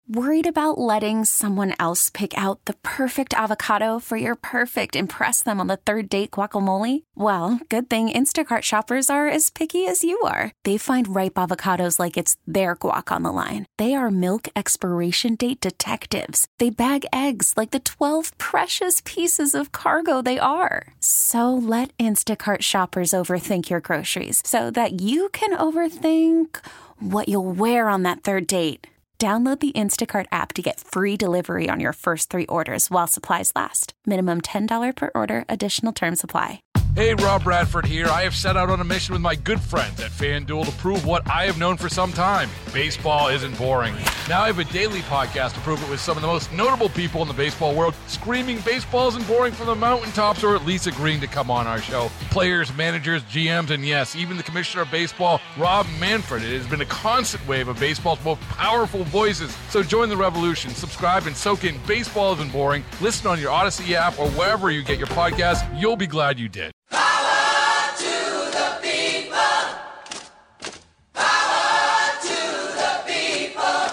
Worried about letting someone else pick out the perfect avocado for your perfect impress them on the third date guacamole? Well, good thing Instacart shoppers are as picky as you are. They find ripe avocados like it's their guac on the line. They are milk expiration date detectives. They bag eggs like the 12 precious pieces of cargo they are. So let Instacart shoppers overthink your groceries so that you can overthink what you'll wear on that third date. Download the Instacart app to get free delivery on your first 3 orders while supplies last. Minimum $10 per order. Additional terms apply. Hey, Rob Bradford here. I have set out on a mission with my good friends at FanDuel to prove what I have known for some time. Baseball isn't boring. Now I have a daily podcast to prove it with some of the most notable people in the baseball world, screaming baseball isn't boring from the mountaintops, or at least agreeing to come on our show. Players, managers, GMs, and yes, even the commissioner of baseball, Rob Manfred. It has been a constant wave of baseball's most powerful voices. So join the revolution. Subscribe and soak in Baseball Isn't Boring. Listen on your Odyssey app or wherever you get your podcasts. You'll be glad you did. Power to the people. Power to the people.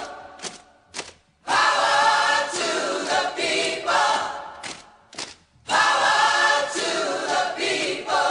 Power to the people. Power to the people.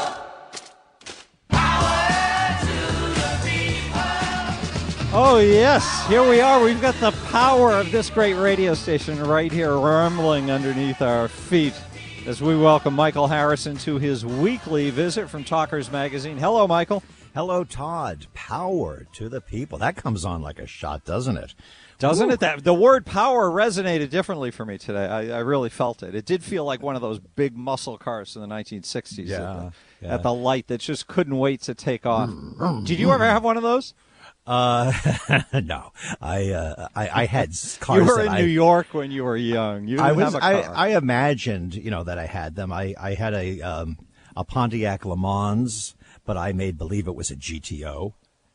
Power to the people. Oh, yes. Here we are. We've got the power of this great radio station right here rumbling underneath our feet as we welcome Michael Harrison to his weekly visit from Talkers Magazine. Hello, Michael. Hello, Todd. Power to the people. That comes on like a shot, doesn't it? Doesn't it? That the word power resonated differently for me today. I really felt it. It did feel like one of those big muscle cars in the 1960s at the light that just couldn't wait to take off. Did you ever have one of those? No. I had cars. You were in New York when you were young. You didn't have a car. I imagined, that I had them. I had a Pontiac Le Mans, but I made believe it was a GTO.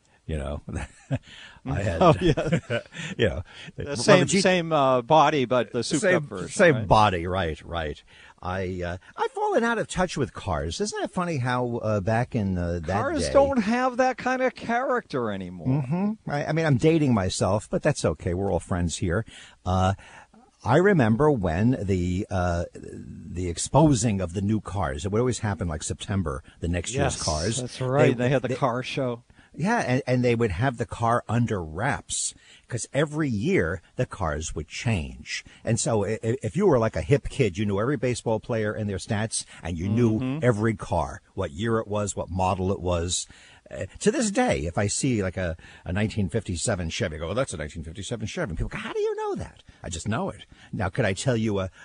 I had, the same body, but the souped-up version. Same right? body, right. I've fallen out of touch with cars. Isn't that funny how back in that cars day, don't have that kind of character anymore. Mm-hmm. I mean, I'm dating myself, but that's okay. We're all friends here. I remember when the exposing of the new cars. It would always happen like September, the next year's cars. That's right. They had the car show. Yeah, and they would have the car under wraps because every year the cars would change. And so if you were like a hip kid, you knew every baseball player and their stats, and you knew every car, what year it was, what model it was. To this day, if I see like a 1957 Chevy, I go, well, that's a 1957 Chevy. And people go, how do you know that? I just know it. Now, could I tell you a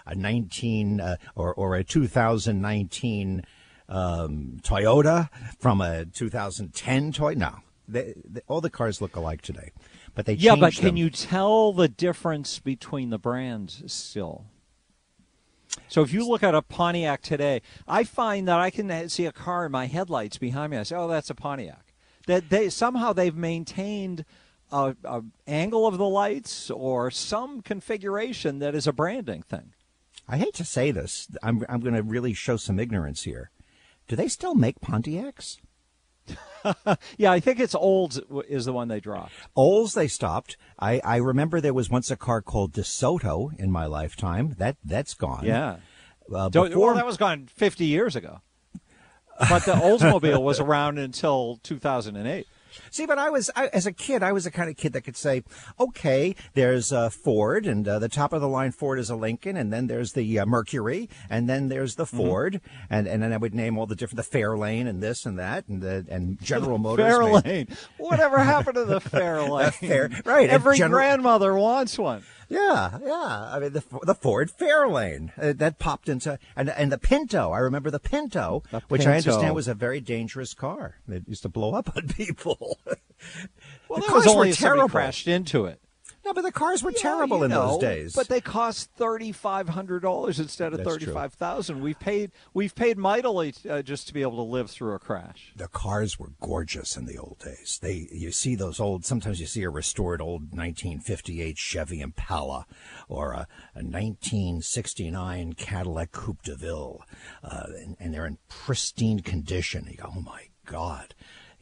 2019 Toyota from a 2010 Toyota? No. All the cars look alike today. But they changed but can them. you tell the difference between the brands still? So if you look at a Pontiac today, I find that I can see a car in my headlights behind me. I say, oh, that's a Pontiac. That they've maintained a angle of the lights or some configuration that is a branding thing. I hate to say this. I'm going to really show some ignorance here. Do they still make Pontiacs? Yeah, I think it's Olds is the one they dropped. Olds they stopped. I remember there was once a car called DeSoto in my lifetime. That's gone. Yeah. Well, that was gone 50 years ago. But the Oldsmobile was around until 2008. See, but as a kid, I was the kind of kid that could say, okay, there's a Ford, and the top of the line Ford is a Lincoln, and then there's the Mercury, and then there's the Ford, and then I would name all the different, the Fairlane, and this and that, and General Motors. Fairlane. Whatever happened to the Fairlane? Right. Every grandmother wants one. Yeah. I mean, the Ford Fairlane that popped into, and the Pinto. I remember the Pinto, which I understand was a very dangerous car. It used to blow up on people. Well, the that was cars only were terrible. Crashed into it. No, but the cars were terrible in those days. But they cost $3,500 instead of $35,000. We've paid mightily just to be able to live through a crash. The cars were gorgeous in the old days. You see those old. Sometimes you see a restored old 1958 Chevy Impala or a 1969 Cadillac Coupe de Ville, and they're in pristine condition. You go, oh my God.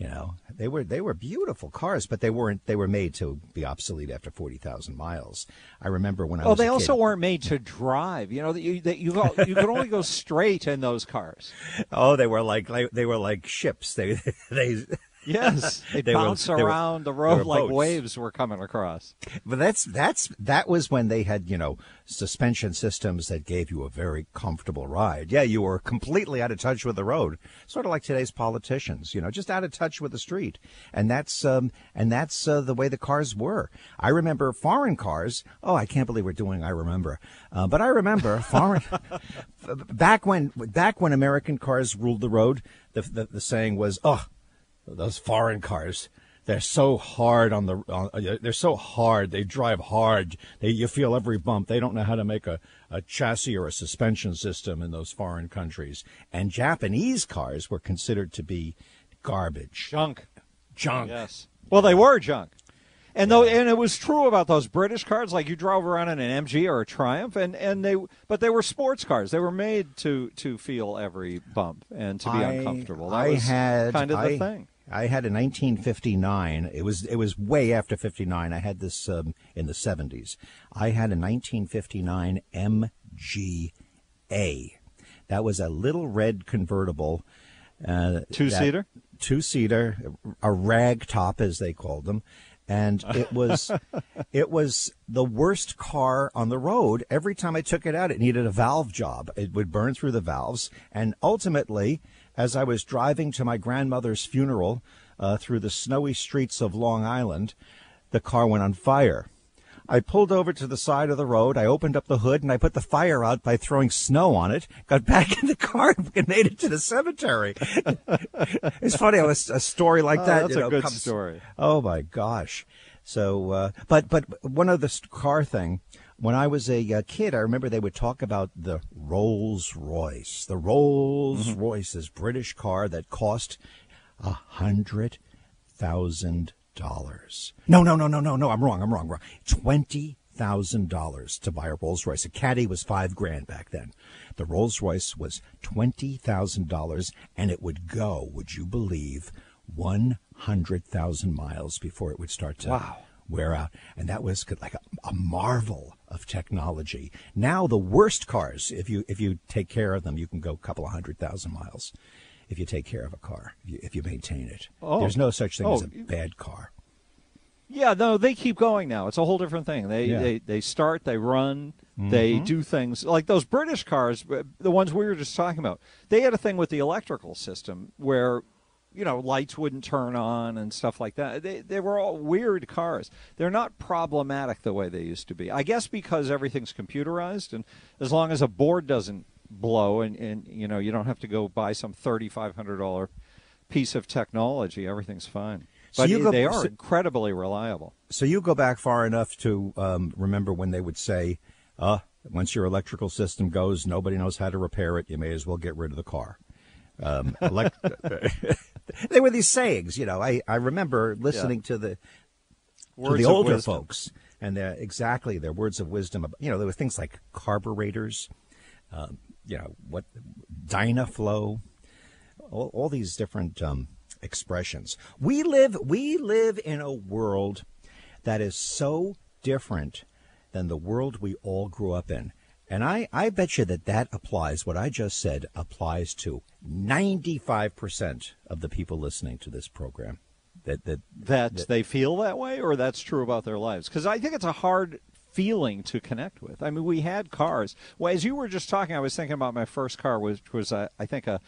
You know, they were beautiful cars, but they were made to be obsolete after 40,000 miles. I remember when I was they a kid. also weren't made to drive. You know, you could only go straight in those cars. Oh, they were like ships. They Yes, they bounce around the road like boats. waves were coming across. But that was when they had, you know, suspension systems that gave you a very comfortable ride. Yeah, you were completely out of touch with the road, sort of like today's politicians, you know, just out of touch with the street. And that's the way the cars were. I remember foreign cars. Oh, I can't believe we're doing I remember. But I remember foreign back when American cars ruled the road, the saying was, "Oh, those foreign cars, they're so hard they're so hard. They drive hard. You feel every bump. They don't know how to make a chassis or a suspension system in those foreign countries." And Japanese cars were considered to be garbage. Junk. Yes. Well, they were junk. And and it was true about those British cars. Like you drove around in an MG or a Triumph, but they were sports cars. They were made to feel every bump and to be uncomfortable. That was kind of the thing. I had a 1959. It was way after 59. I had this in the 70s. I had a 1959 MGA. That was a little red convertible. Two-seater? Two-seater, a rag top as they called them. And it was the worst car on the road. Every time I took it out, it needed a valve job. It would burn through the valves. And ultimately, as I was driving to my grandmother's funeral through the snowy streets of Long Island, the car went on fire. I pulled over to the side of the road. I opened up the hood, and I put the fire out by throwing snow on it, got back in the car, and made it to the cemetery. It's funny how a story like that. That's a good story. Oh, my gosh. So, but one of the car thing, when I was a kid, I remember they would talk about the Rolls Royce. The Rolls Royce, this British car that cost $100,000. No, I'm wrong. $20,000 to buy a Rolls Royce. A Caddy was $5,000 back then. The Rolls Royce was $20,000, and it would go, would you believe, 100,000 miles before it would start to wear out. And that was like a marvel of technology. Now the worst cars, if you take care of them, you can go a couple of 100,000 miles. If you take care of a car, if you maintain it. There's no such thing as a bad car. Yeah, no, they keep going now. It's a whole different thing. They start, they run, they do things. Like those British cars, the ones we were just talking about, they had a thing with the electrical system where, you know, lights wouldn't turn on and stuff like that. They were all weird cars. They're not problematic the way they used to be. I guess because everything's computerized, and as long as a board doesn't blow and you know, you don't have to go buy some $3,500 piece of technology, everything's fine. But they are incredibly reliable. So you go back far enough to remember when they would say, once your electrical system goes, nobody knows how to repair it, you may as well get rid of the car. They were these sayings, you know. I remember listening to the older folks, and their words of wisdom. You know, there were things like carburetors, you know, what Dynaflow, all these different expressions. We live in a world that is so different than the world we all grew up in. And I bet you that applies, what I just said applies to 95% of the people listening to this program. That they feel that way, or that's true about their lives? Because I think it's a hard feeling to connect with. I mean, we had cars. Well, as you were just talking, I was thinking about my first car, which was I think a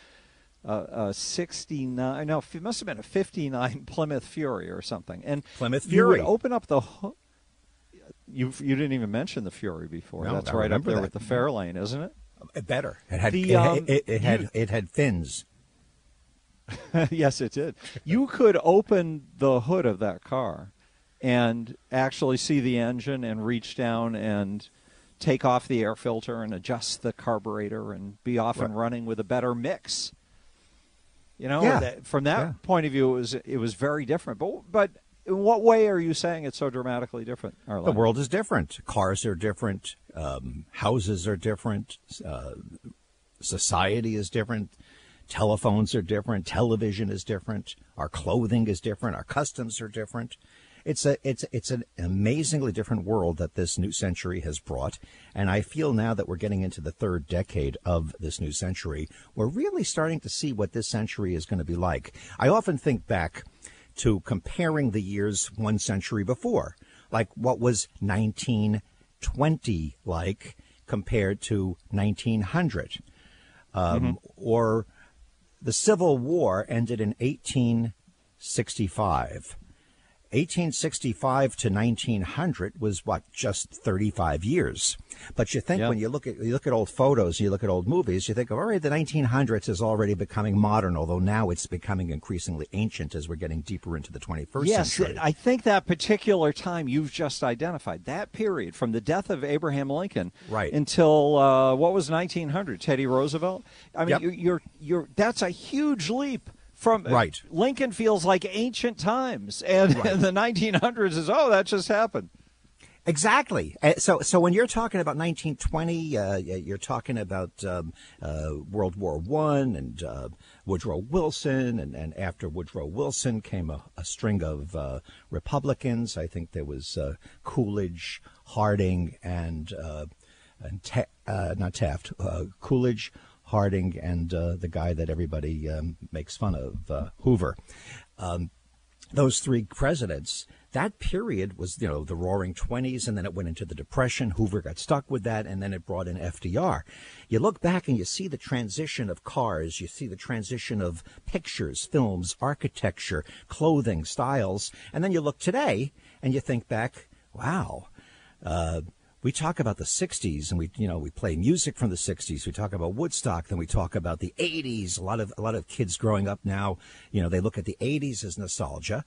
69. No, it must have been a 59 Plymouth Fury or something. And Plymouth Fury. You would open up the. You didn't even mention the Fury before. No, that's right up there with the Fairlane, isn't it? Better. It had it had fins. Yes, it did. You could open the hood of that car and actually see the engine and reach down and take off the air filter and adjust the carburetor and be off and running with a better mix. You know, from that point of view, it was very different. But in what way are you saying it's so dramatically different? The world is different. Cars are different. Houses are different. Society is different. Telephones are different. Television is different. Our clothing is different. Our customs are different. It's an amazingly different world that this new century has brought. And I feel now that we're getting into the third decade of this new century, we're really starting to see what this century is going to be like. I often think back to comparing the years one century before, like what was 1920 like compared to 1900. Or the Civil War ended in 1865. 1865 to 1900 was just 35 years. But you think when you look at old photos, you look at old movies, you think, all right, the 1900s is already becoming modern, although now it's becoming increasingly ancient as we're getting deeper into the 21st century. Yes, I think that particular time you've just identified, that period from the death of Abraham Lincoln until what was 1900, Teddy Roosevelt. I mean, that's a huge leap. From Lincoln feels like ancient times, and the 1900s is that just happened. Exactly. So when you're talking about 1920, you're talking about World War I and Woodrow Wilson, and after Woodrow Wilson came a string of Republicans. I think there was Coolidge, Harding, and not Taft, Coolidge, Harding, and the guy that everybody makes fun of, Hoover. Those three presidents, that period was, the roaring 20s, and then it went into the Depression. Hoover got stuck with that, and then it brought in FDR. You look back and you see the transition of cars, you see the transition of pictures, films, architecture, clothing, styles, and then you look today and you think back, wow, we talk about the 60s, and we play music from the 60s. We talk about Woodstock, then we talk about the 80s. A lot of kids growing up now, they look at the 80s as nostalgia.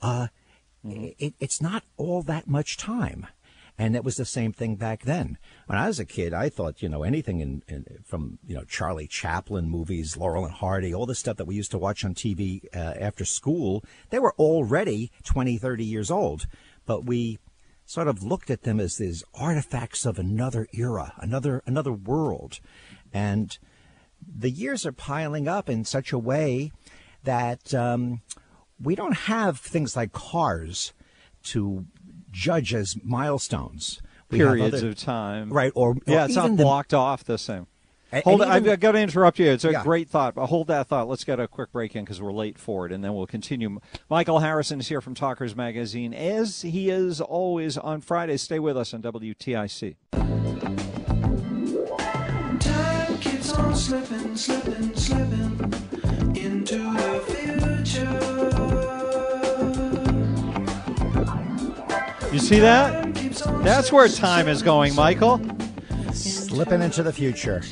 It's not all that much time. And it was the same thing back then. When I was a kid, I thought, anything from Charlie Chaplin movies, Laurel and Hardy, all the stuff that we used to watch on TV after school, they were already 20, 30 years old. But we sort of looked at them as these artifacts of another era, another world. And the years are piling up in such a way that we don't have things like cars to judge as milestones. Periods of time. Right. Or it's not blocked off the same. Hold it. I've got to interrupt you. It's a great thought. But hold that thought. Let's get a quick break in because we're late for it, and then we'll continue. Michael Harrison is here from Talkers Magazine, as he is always on Fridays. Stay with us on WTIC. Time keeps on slipping, slipping, slipping into the future. You see that? That's where time is going, Michael. Slipping into the future.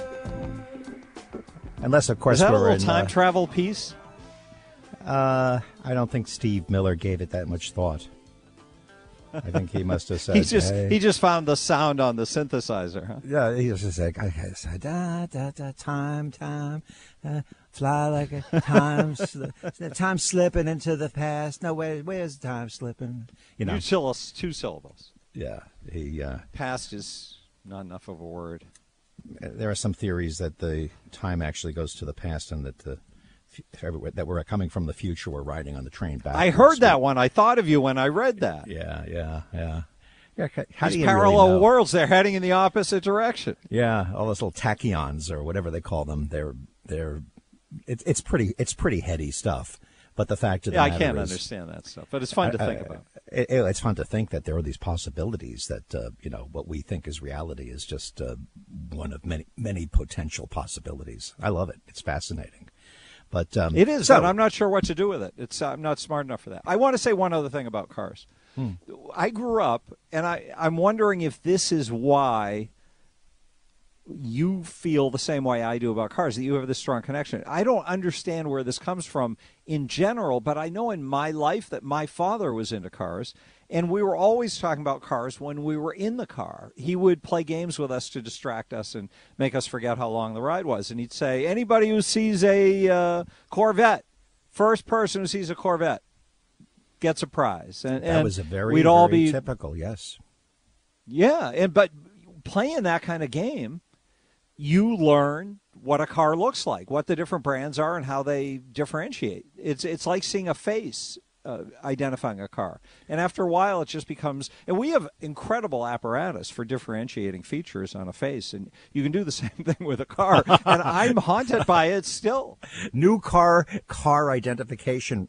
Unless, of course, is that we're a little in time travel piece? I don't think Steve Miller gave it that much thought. I think he must have said, he just found the sound on the synthesizer, huh? Yeah, he was just like, okay, so time, fly like a time slipping into the past. No, where's time slipping? Two syllables. Yeah, past is not enough of a word. There are some theories that the time actually goes to the past, and that that we're coming from the future. We're riding on the train back. I heard that one. I thought of you when I read that. Yeah. How These parallel really worlds, they're heading in the opposite direction. Yeah, all those little tachyons or whatever they call them. It's pretty heady stuff. But the fact of the matter I can't understand that stuff. But it's fun to think about. It's fun to think that there are these possibilities that what we think is reality is just one of many potential possibilities. I love it. It's fascinating. But it is, but I'm not sure what to do with it. I'm not smart enough for that. I want to say one other thing about cars. I grew up, and I'm wondering if this is why you feel the same way I do about cars, that you have this strong connection. I don't understand where this comes from in general, but I know in my life that my father was into cars, and we were always talking about cars when we were in the car. He would play games with us to distract us and make us forget how long the ride was. And he'd say, anybody who sees a Corvette, first person who sees a Corvette gets a prize. And that was a very typical, yes. Yeah, but playing that kind of game, you learn what a car looks like, what the different brands are, and how they differentiate. It's like seeing a face, identifying a car. And after a while, it just becomes, and we have incredible apparatus for differentiating features on a face, and you can do the same thing with a car, and I'm haunted by it still. New car identification,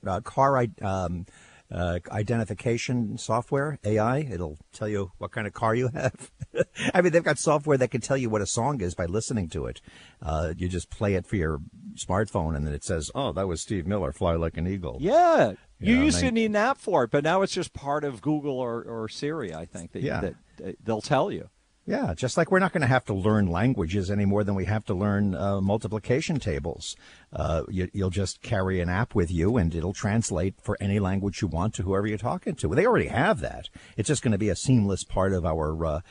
identification software, AI. It'll tell you what kind of car you have. I mean, they've got software that can tell you what a song is by listening to it. You just play it for your smartphone, and then it says, "Oh, that was Steve Miller, Fly Like an Eagle." Yeah. You used to need an app for it, but now it's just part of Google or Siri, I think, that they'll tell you. Yeah, just like we're not going to have to learn languages any more than we have to learn multiplication tables. You'll just carry an app with you, and it'll translate for any language you want to whoever you're talking to. Well, they already have that. It's just going to be a seamless part of our,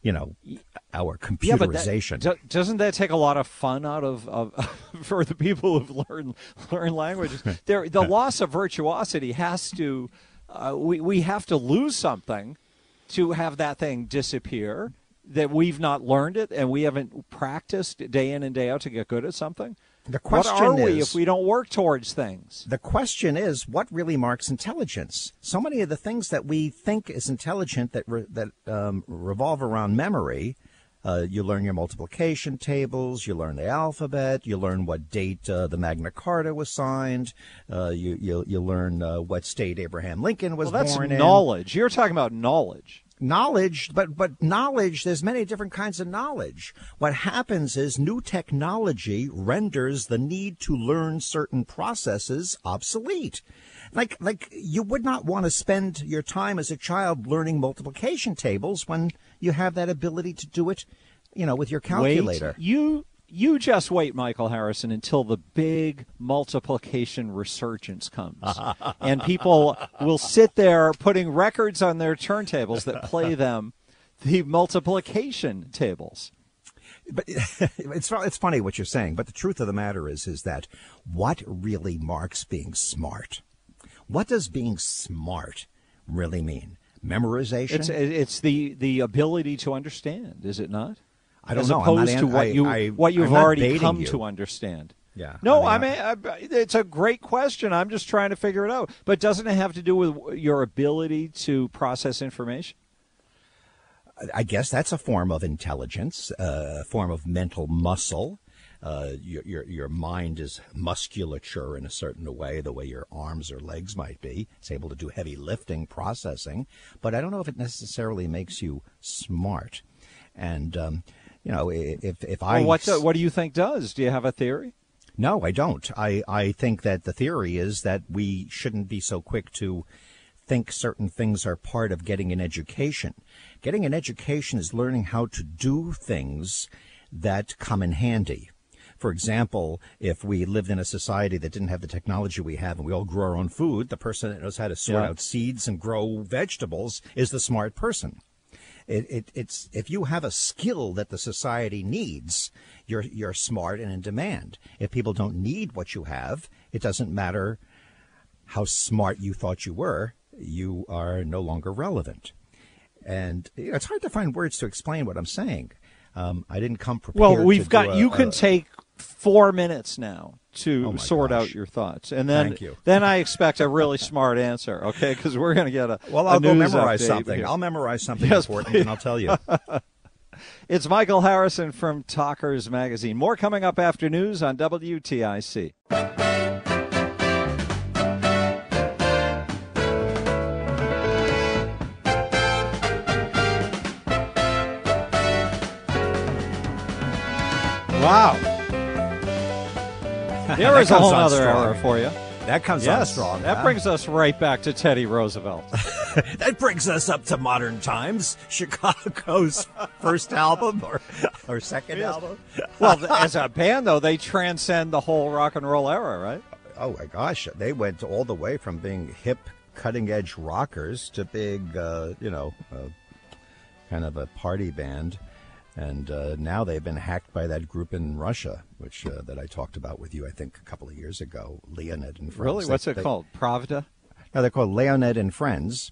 our computerization. Yeah, but doesn't that take a lot of fun out of for the people who've learned languages? The loss of virtuosity has to. We have to lose something to have that thing disappear. That we've not learned it and we haven't practiced day in and day out to get good at something? The question what are we if we don't work towards things? The question is, what really marks intelligence? So many of the things that we think is intelligent that revolve around memory, you learn your multiplication tables, you learn the alphabet, you learn what date the Magna Carta was signed, you learn what state Abraham Lincoln was born in. Well, that's knowledge. You're talking about knowledge. Knowledge, but knowledge, there's many different kinds of knowledge. What happens is new technology renders the need to learn certain processes obsolete. Like you would not want to spend your time as a child learning multiplication tables when you have that ability to do it, with your calculator. Wait, you just wait, Michael Harrison, until the big multiplication resurgence comes. And people will sit there putting records on their turntables that play them the multiplication tables. But it's funny what you're saying, but the truth of the matter is that what really marks being smart? What does being smart really mean? Memorization? It's the ability to understand, is it not? I don't As know. opposed to what you've already come you. to understand. Yeah. No, it's a great question. I'm just trying to figure it out. But doesn't it have to do with your ability to process information? I guess that's a form of intelligence, a form of mental muscle. Your mind is musculature in a certain way, the way your arms or legs might be. It's able to do heavy lifting, processing. But I don't know if it necessarily makes you smart. And if I... Well, what do you think does? Do you have a theory? No, I don't. I think that the theory is that we shouldn't be so quick to think certain things are part of getting an education. Getting an education is learning how to do things that come in handy. For example, if we lived in a society that didn't have the technology we have and we all grew our own food, the person that knows how to sort out seeds and grow vegetables is the smart person. It's if you have a skill that the society needs, you're smart and in demand. If people don't need what you have, it doesn't matter how smart you thought you were, you are no longer relevant. And it's hard to find words to explain what I'm saying. I didn't come prepared. Well, you can take 4 minutes now to sort out your thoughts, and then Thank you. Then I expect a really smart answer. Okay, because we're going to get I'll go news memorize update something. here. I'll memorize something Yes, important, please. and I'll tell you. It's Michael Harrison from Talkers Magazine. More coming up after news on WTIC. Wow. There is a whole other era for you. That comes on strong. That brings us right back to Teddy Roosevelt. That brings us up to modern times. Chicago's first album or second album. Well, as a band, though, they transcend the whole rock and roll era, right? Oh, my gosh. They went all the way from being hip, cutting-edge rockers to big, kind of a party band. And now they've been hacked by that group in Russia, which that I talked about with you, I think, a couple of years ago, Leonid and Friends. Really? What's it called? Pravda? No, they're called Leonid and Friends,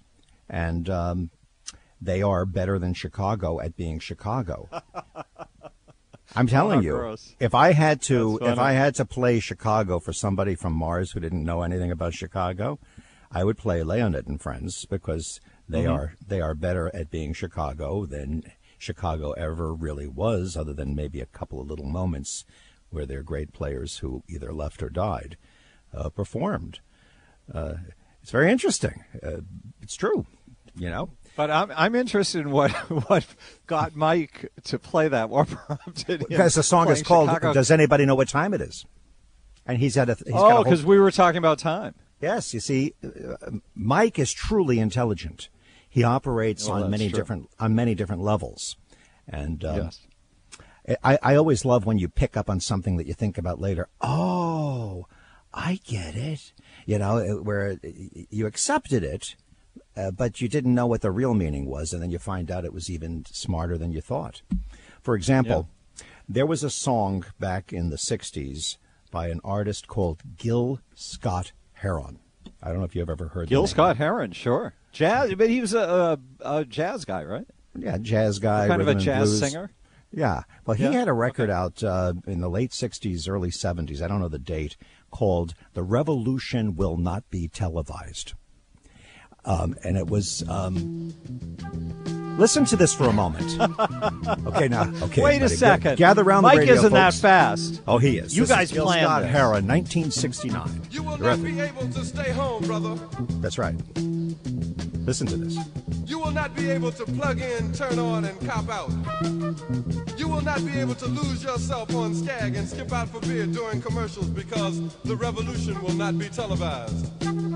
and they are better than Chicago at being Chicago. I'm telling you, gross. if I had to play Chicago for somebody from Mars who didn't know anything about Chicago, I would play Leonid and Friends because they are better at being Chicago than Chicago ever really was, other than maybe a couple of little moments where their great players who either left or died performed. It's very interesting. It's true, you know. But I'm interested in what got Mike to play that. What prompted him? Because the song is called Chicago. "Does Anybody Know What Time It Is?" And he's got a because we were talking about time. Yes, you see, Mike is truly intelligent. He operates on many different levels, and Yes. I always love when you pick up on something that you think about later. Oh, I get it. You know, where you accepted it, but you didn't know what the real meaning was, and then you find out it was even smarter than you thought. For example, there was a song back in the 60s by an artist called Gil Scott-Heron. I don't know if you've ever heard Gil the name. Scott-Heron, sure. Jazz, but he was a jazz guy, right? Yeah, jazz guy. Kind of a rhythm and jazz blues. singer. Yeah. Well, he Yeah? had a record out in the late 60s, early 70s, I don't know the date, called The Revolution Will Not Be Televised. And it was... listen to this for a moment. Okay, now... Okay, Wait a buddy, second. Gather around Mike the radio, isn't that folks. fast. Oh, he is. You This is guys Gil planned Scott this. Heron, 1969. You will not be able to stay home, brother. That's right. Listen to this. You will not be able to plug in, turn on, and cop out. You will not be able to lose yourself on Skag and skip out for beer during commercials because the revolution will not be televised.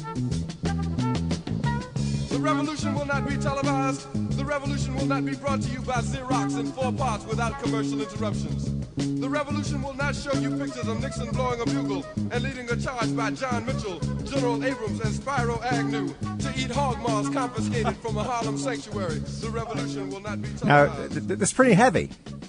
The revolution will not be televised. The revolution will not be brought to you by Xerox in 4 parts without commercial interruptions. The revolution will not show you pictures of Nixon blowing a bugle and leading a charge by John Mitchell, General Abrams, and Spyro Agnew to eat hog maws confiscated from a Harlem sanctuary. The revolution will not be Now, televised. that's pretty heavy.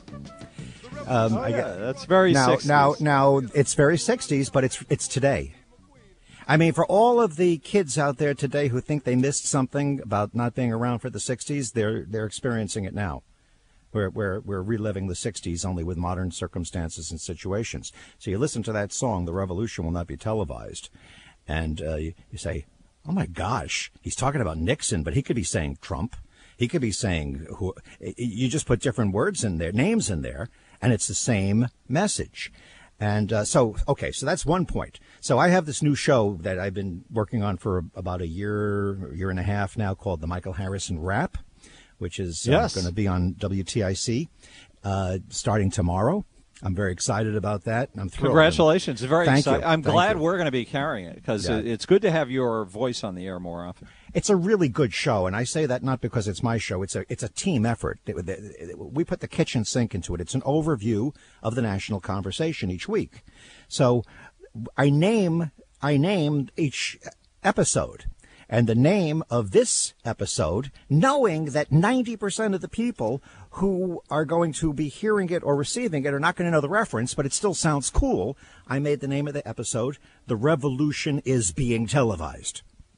I get- That's very now, 60s. now, it's very 60s, but it's today. I mean, for all of the kids out there today who think they missed something about not being around for the 60s, they're experiencing it now. We're reliving the 60s only with modern circumstances and situations. So you listen to that song, "The Revolution Will Not Be Televised," and you say, "Oh my gosh, he's talking about Nixon, but he could be saying Trump. He could be saying who." You just put different words in there, names in there, and it's the same message. And so that's one point. So I have this new show that I've been working on for about a year and a half now called The Michael Harrison Rap, which is Yes. going to be on WTIC starting tomorrow. I'm very excited about that. I'm thrilled. Congratulations. Very Thank exciting. you. I'm Thank glad you. we're going to be carrying it because Yeah. it's good to have your voice on the air more often. It's a really good show, and I say that not because it's my show. It's a team effort. We put the kitchen sink into it. It's an overview of the national conversation each week. So I name each episode. And the name of this episode, knowing that 90% of the people who are going to be hearing it or receiving it are not going to know the reference, but it still sounds cool, I made the name of the episode, "The Revolution is Being Televised."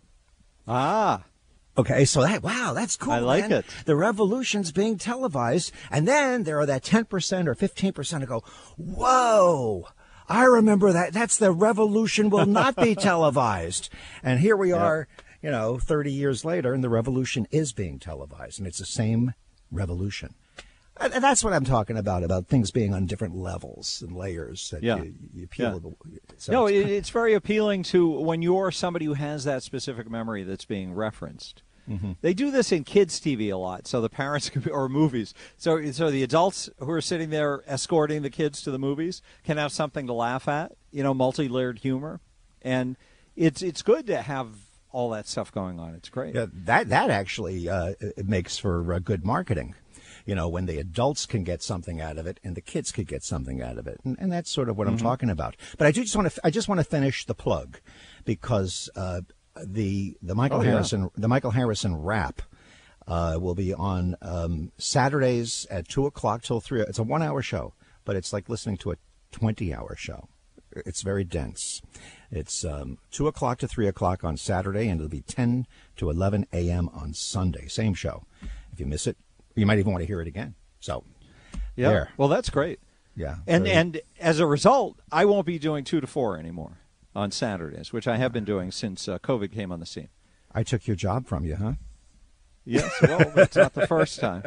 Ah, Okay, so that's cool. I like man. it. The revolution's being televised, and then there are that 10% or 15% who go, "Whoa, I remember that. That's the revolution will not be televised." And here we are, 30 years later, and the revolution is being televised, and it's the same revolution. And that's what I'm talking about things being on different levels and layers that Yeah. you peel. Yeah. So no, it's- it's very appealing to when you're somebody who has that specific memory that's being referenced. Mm-hmm. They do this in kids' TV a lot, so the parents can be, or movies. So the adults who are sitting there escorting the kids to the movies can have something to laugh at. Multi-layered humor, and it's good to have all that stuff going on. It's great. Yeah, that actually it makes for good marketing. When the adults can get something out of it and the kids could get something out of it, and that's sort of what I'm talking about. But I just want to finish the plug because the Michael Harrison Rap will be on Saturdays at 2:00 till 3. It's a 1-hour show, but it's like listening to a 20-hour show. It's very dense. It's 2:00 to 3:00 on Saturday, and it'll be 10 to 11 a.m. on Sunday. Same show. If you miss it, you might even want to hear it again. So, Yeah. there. Well, that's great. Yeah. And as a result, I won't be doing 2 to 4 anymore on Saturdays, which I have been doing since COVID came on the scene. I took your job from you, huh? Yes, well, it's not the first time.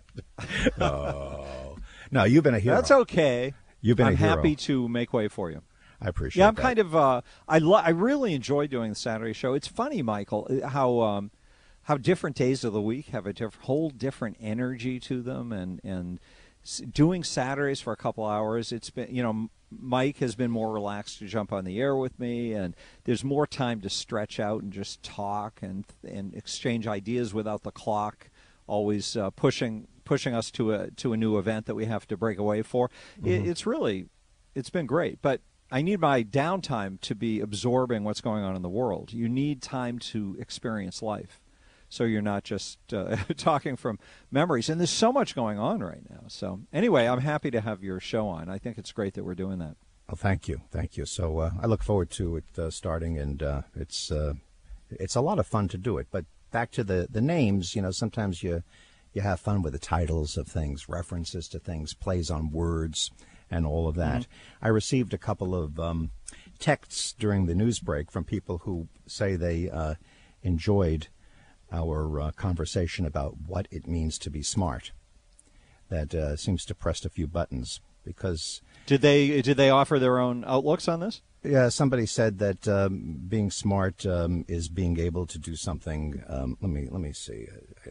Oh. No, you've been a hero. That's okay. You've been I'm a hero. happy to make way for you. I appreciate Yeah, I'm that. kind of. I really enjoy doing the Saturday show. It's funny, Michael, how different days of the week have a whole different energy to them, and doing Saturdays for a couple hours. It's been, Mike has been more relaxed to jump on the air with me, and there's more time to stretch out and just talk and exchange ideas without the clock always pushing us to a new event that we have to break away for. Mm-hmm. It's been great, but I need my downtime to be absorbing what's going on in the world. You need time to experience life, so you're not just talking from memories. And there's so much going on right now. So anyway, I'm happy to have your show on. I think it's great that we're doing that. Oh, thank you. So I look forward to it starting, and it's a lot of fun to do it. But back to the names, sometimes you have fun with the titles of things, references to things, plays on words, and all of that. Mm-hmm. I received a couple of texts during the news break from people who say they enjoyed our conversation about what it means to be smart. That seems to press a few buttons, because did they offer their own outlooks on this? Yeah, somebody said that being smart is being able to do something. Let me see.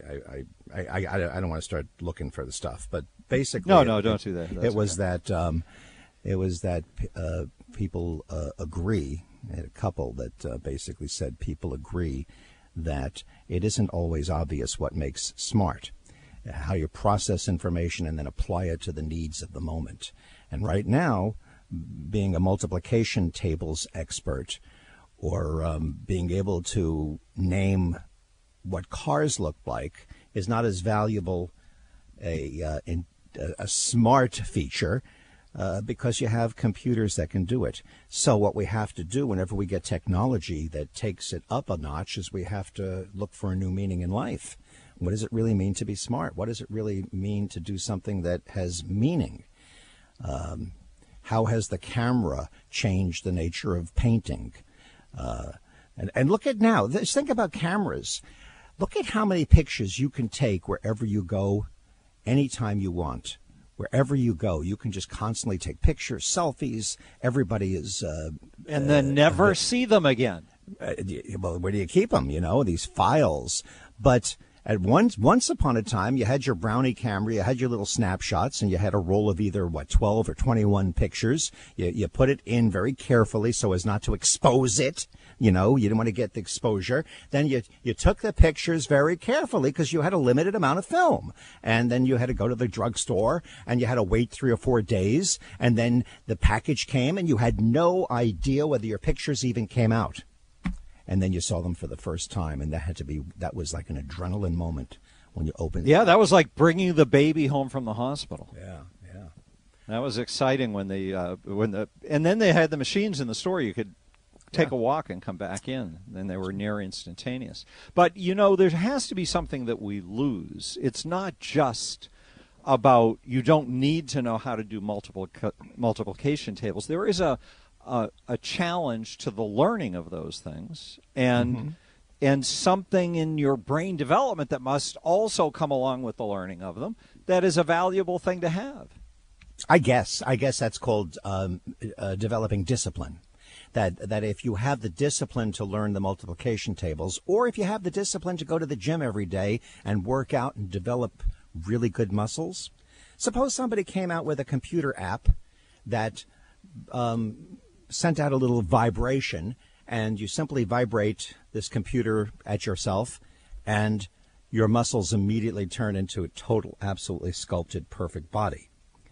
I don't want to start looking for the stuff, but basically, no, don't do that. It was that people agree. I had a couple that basically said people agree that it isn't always obvious what makes smart, how you process information and then apply it to the needs of the moment. And right now, being a multiplication tables expert, or being able to name what cars look like, is not as valuable a smart feature because you have computers that can do it. So what we have to do whenever we get technology that takes it up a notch is we have to look for a new meaning in life. What does it really mean to be smart? What does it really mean to do something that has meaning? How has the camera changed the nature of painting? And look at now. Just think about cameras. Look at how many pictures you can take wherever you go, anytime you want. Wherever you go, you can just constantly take pictures, selfies. Everybody is... and then never see them again. Well, where do you keep them? These files. But at once upon a time, you had your Brownie camera, you had your little snapshots, and you had a roll of either, 12 or 21 pictures. You put it in very carefully so as not to expose it. You didn't want to get the exposure. Then you took the pictures very carefully because you had a limited amount of film. And then you had to go to the drugstore and you had to wait 3 or 4 days. And then the package came and you had no idea whether your pictures even came out. And then you saw them for the first time. And that was like an adrenaline moment when you opened. Yeah, that was like bringing the baby home from the hospital. Yeah. That was exciting and then they had the machines in the store. You could take a walk and come back in. Then they were near instantaneous. But, there has to be something that we lose. It's not just about you don't need to know how to do multiplication tables. There is a challenge to the learning of those things and something in your brain development that must also come along with the learning of them that is a valuable thing to have. I guess that's called developing discipline. That if you have the discipline to learn the multiplication tables, or if you have the discipline to go to the gym every day and work out and develop really good muscles. Suppose somebody came out with a computer app that sent out a little vibration, and you simply vibrate this computer at yourself, and your muscles immediately turn into a total, absolutely sculpted, perfect body.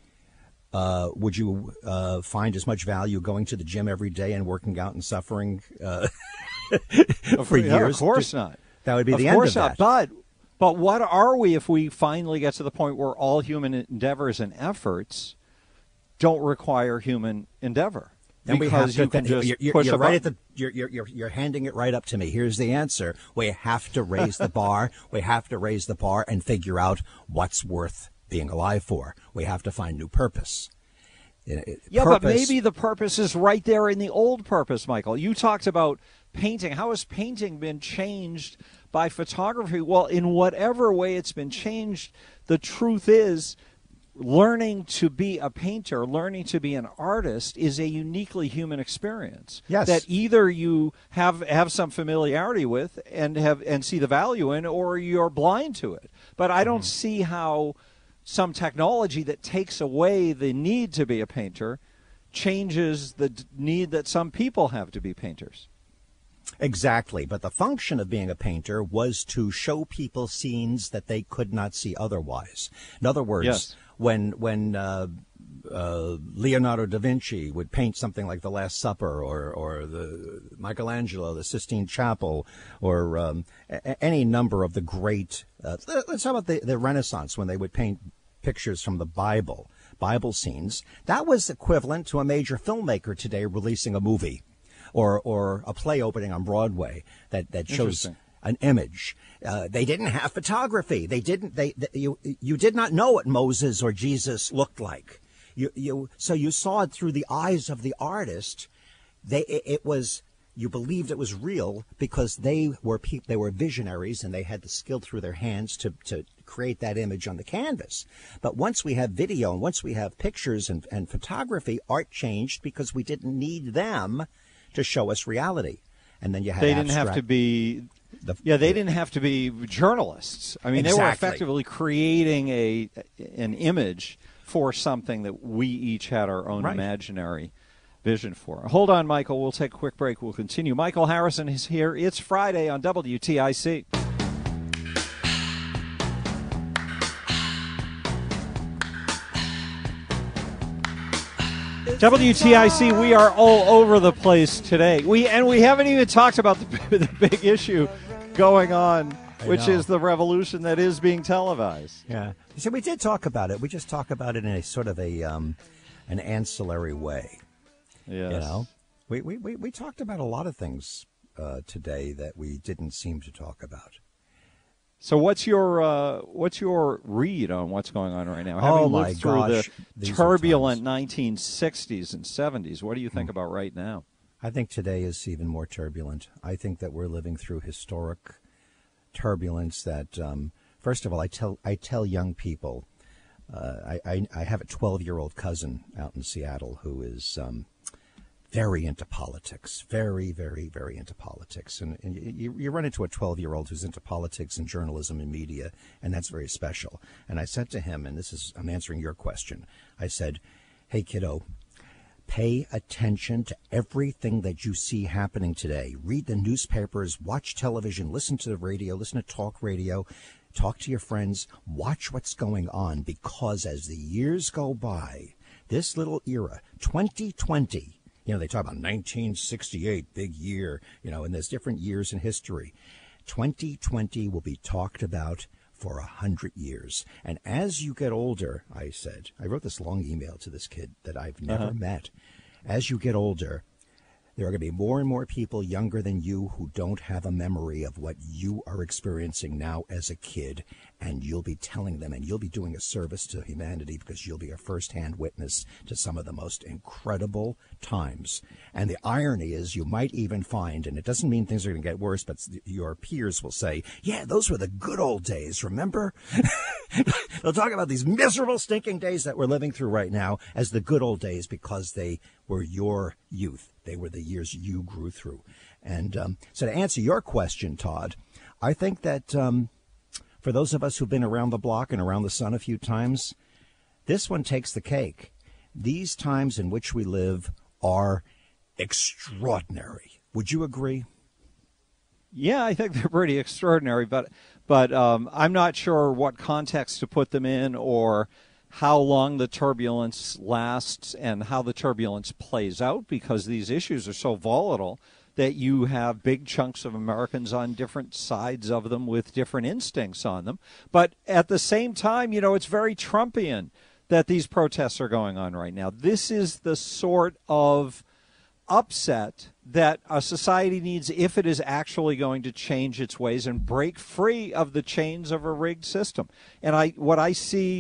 Would you find as much value going to the gym every day and working out and suffering for years? Of course not. That would be the end of that. Of course not. But what are we if we finally get to the point where all human endeavors and efforts don't require human endeavor? Then because you can just push a button. You're handing it right up to me. Here's the answer. We have to raise the bar. We have to raise the bar and figure out what's worth being alive for. We have to find new purpose. Yeah, but maybe the purpose is right there in the old purpose, Michael. You talked about painting. How has painting been changed by photography? Well, in whatever way it's been changed, the truth is learning to be a painter, learning to be an artist is a uniquely human experience. Yes. That either you have some familiarity with and see the value in, or you're blind to it. But I don't see how some technology that takes away the need to be a painter changes the need that some people have to be painters. Exactly. But the function of being a painter was to show people scenes that they could not see otherwise. In other words, yes. when Leonardo da Vinci would paint something like The Last Supper, or the Michelangelo, the Sistine Chapel, or any number of the great, let's talk about the Renaissance, when they would paint pictures from the Bible scenes. That was equivalent to a major filmmaker today releasing a movie or a play opening on Broadway that shows an image. They didn't have photography. You did not know what Moses or Jesus looked like. So you saw it through the eyes of the artist. You believed it was real because they were visionaries, and they had the skill through their hands to create that image on the canvas. But once we have video and once we have pictures and photography, art changed because we didn't need them to show us reality. And then you had they didn't have to be journalists. I mean, They were effectively creating an image for something that we each had our own imaginary vision for. Hold on, Michael. We'll take a quick break. We'll continue. Michael Harrison is here. It's Friday on WTIC. WTIC, we are all over the place today. We haven't even talked about the big issue going on, which is the revolution that is being televised. Yeah. So we did talk about it. We just talk about it in a sort of an ancillary way. Yes. You know, we talked about a lot of things today that we didn't seem to talk about. So what's your read on what's going on right now? Oh, Having my lived through gosh. the turbulent 1960s and 70s, what do you think about right now? I think today is even more turbulent. I think that we're living through historic turbulence that, first of all, I tell young people, I have a 12-year-old cousin out in Seattle who is very into politics, very, very, very into politics. And you run into a 12-year-old who's into politics and journalism and media, and that's very special. And I said to him, and I'm answering your question, I said, hey, kiddo, pay attention to everything that you see happening today. Read the newspapers, watch television, listen to the radio, listen to talk radio, talk to your friends, watch what's going on, because as the years go by, this little era, 2020, they talk about 1968, big year, and there's different years in history. 2020 will be talked about for 100 years. And as you get older, I wrote this long email to this kid that I've never met. As you get older, there are going to be more and more people younger than you who don't have a memory of what you are experiencing now as a kid, and you'll be telling them, and you'll be doing a service to humanity because you'll be a first-hand witness to some of the most incredible times. And the irony is you might even find, and it doesn't mean things are going to get worse, but your peers will say, yeah, those were the good old days, remember? They'll talk about these miserable, stinking days that we're living through right now as the good old days because they were your youth. They were the years you grew through. And so to answer your question, Todd, I think that for those of us who've been around the block and around the sun a few times, this one takes the cake. These times in which we live are extraordinary. Would you agree? Yeah, I think they're pretty extraordinary, but I'm not sure what context to put them in or how long the turbulence lasts and how the turbulence plays out, because these issues are so volatile that you have big chunks of Americans on different sides of them with different instincts on them. But at the same time, it's very Trumpian that these protests are going on right now. This is the sort of upset that a society needs if it is actually going to change its ways and break free of the chains of a rigged system. And what I see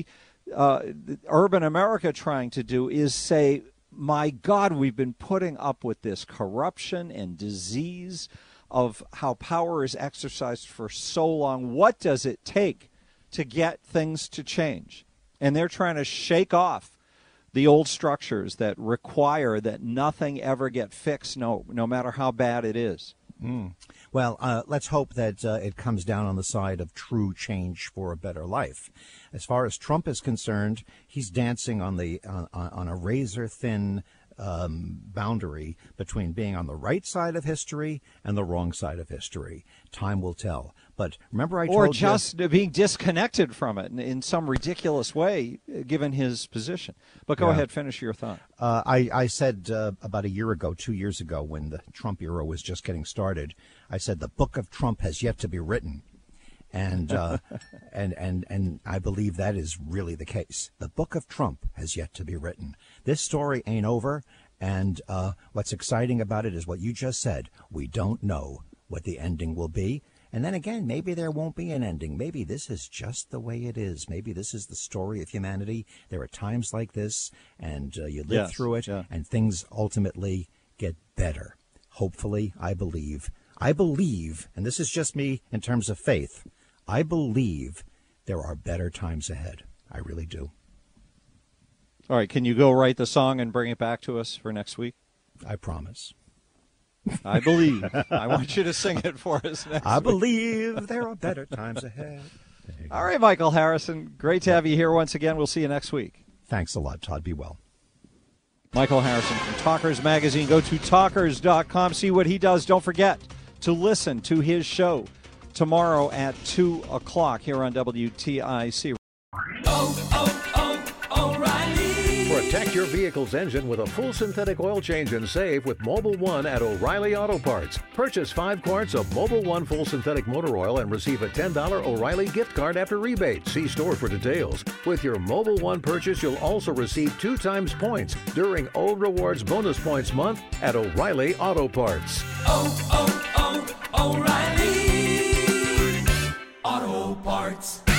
urban America trying to do is say, my God, we've been putting up with this corruption and disease of how power is exercised for so long. What does it take to get things to change? And they're trying to shake off the old structures that require that nothing ever get fixed, no matter how bad it is. Well, let's hope that it comes down on the side of true change for a better life. As far as Trump is concerned, he's dancing on a razor-thin boundary between being on the right side of history and the wrong side of history. Time will tell. But remember I told you... Or just being disconnected from it in some ridiculous way, given his position. But go ahead, finish your thought. I said about a year ago, 2 years ago, when the Trump era was just getting started, I said the book of Trump has yet to be written. And and I believe that is really the case. The book of Trump has yet to be written. This story ain't over, and what's exciting about it is what you just said. We don't know what the ending will be. And then again, maybe there won't be an ending. Maybe this is just the way it is. Maybe this is the story of humanity. There are times like this, and you live through it, and things ultimately get better. Hopefully, I believe, and this is just me in terms of faith, I believe there are better times ahead. I really do. All right, can you go write the song and bring it back to us for next week? I promise. I believe. I want you to sing it for us next I week. believe there are better times ahead. All right, Michael Harrison, great to have you here once again. We'll see you next week. Thanks a lot, Todd. Be well. Michael Harrison from Talkers Magazine. Go to talkers.com, see what he does. Don't forget to listen to his show tomorrow at 2 o'clock here on WTIC. Protect your vehicle's engine with a full synthetic oil change and save with Mobil 1 at O'Reilly Auto Parts. Purchase 5 quarts of Mobil 1 full synthetic motor oil and receive a $10 O'Reilly gift card after rebate. See store for details. With your Mobil 1 purchase, you'll also receive 2 times points during O Rewards Bonus Points Month at O'Reilly Auto Parts. O'Reilly Auto Parts.